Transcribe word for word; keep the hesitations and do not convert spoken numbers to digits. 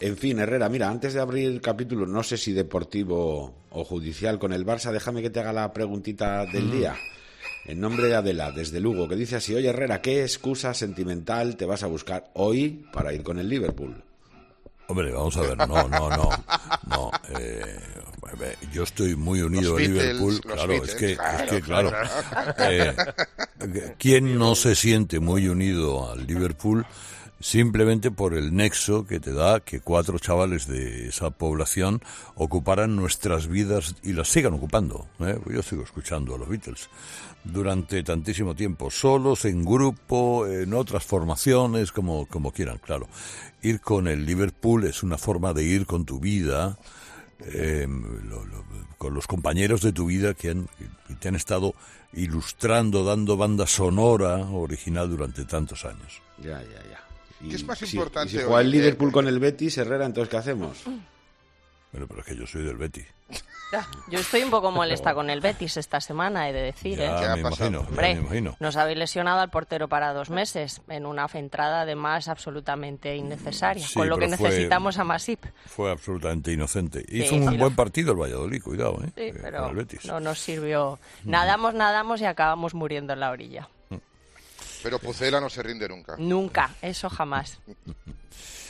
En fin, Herrera, mira, antes de abrir el capítulo, no sé si deportivo o judicial con el Barça, déjame que te haga la preguntita del mm. día. En nombre de Adela, desde Lugo, que dice así: oye, Herrera, ¿qué excusa sentimental te vas a buscar hoy para ir con el Liverpool? Hombre, vamos a ver, no, no, no, no. Eh, yo estoy muy unido al Liverpool, claro, Beatles, es que, claro, es que, claro. Eh, ¿Quién no se siente muy unido al Liverpool? Simplemente por el nexo que te da que cuatro chavales de esa población ocuparan nuestras vidas y las sigan ocupando, ¿eh? Yo sigo escuchando a los Beatles durante tantísimo tiempo, solos, en grupo, en otras formaciones, como, como quieran, claro. Ir con el Liverpool es una forma de ir con tu vida, eh, lo, lo, con los compañeros de tu vida que, han, que te han estado ilustrando, dando banda sonora original durante tantos años. Ya, ya, ya. Y ¿Qué es más si, importante? Y si juega el Liverpool eh, con el Betis, Herrera, entonces ¿qué hacemos? Bueno, pero es que yo soy del Betis. Yo estoy un poco molesta con el Betis esta semana, he de decir. Ya, ¿eh? ¿Qué ha me pasado? Imagino, Hombre, me imagino. Nos habéis lesionado al portero para dos meses, en una entrada además absolutamente innecesaria, sí, con lo que necesitamos fue, a Masip. Fue absolutamente inocente. Sí, Hizo un sí, buen lo... partido el Valladolid, cuidado, ¿eh? Sí, pero con el Betis. No nos sirvió. Nadamos, nadamos y acabamos muriendo en la orilla. Pero Pucela no se rinde nunca. Nunca, eso jamás.